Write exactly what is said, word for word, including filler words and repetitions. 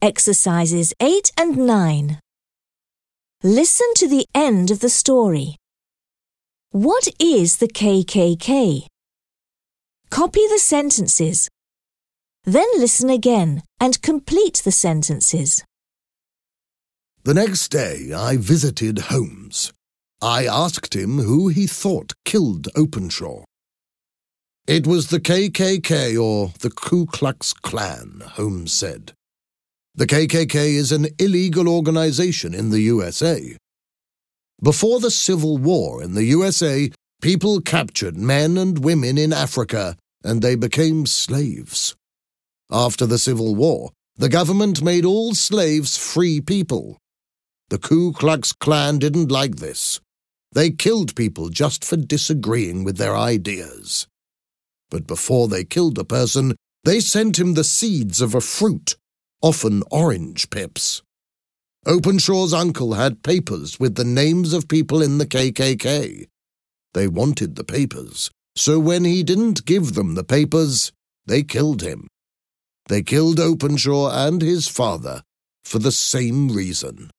Exercises eight and nine. Listen to the end of the story. What is the K K K? Copy the sentences. Then listen again and complete the sentences. The next day I visited Holmes. I asked him who he thought killed Openshaw. It was the K K K or the Ku Klux Klan, Holmes said. The K K K is an illegal organization in the U S A. Before the Civil War in the U S A, people captured men and women in Africa and they became slaves. After the Civil War, the government made all slaves free people. The Ku Klux Klan didn't like this. They killed people just for disagreeing with their ideas. But before they killed a person, they sent him the seeds of a fruit, often orange pips. Openshaw's uncle had papers with the names of people in the K K K. They wanted the papers, so when he didn't give them the papers, they killed him. They killed Openshaw and his father for the same reason.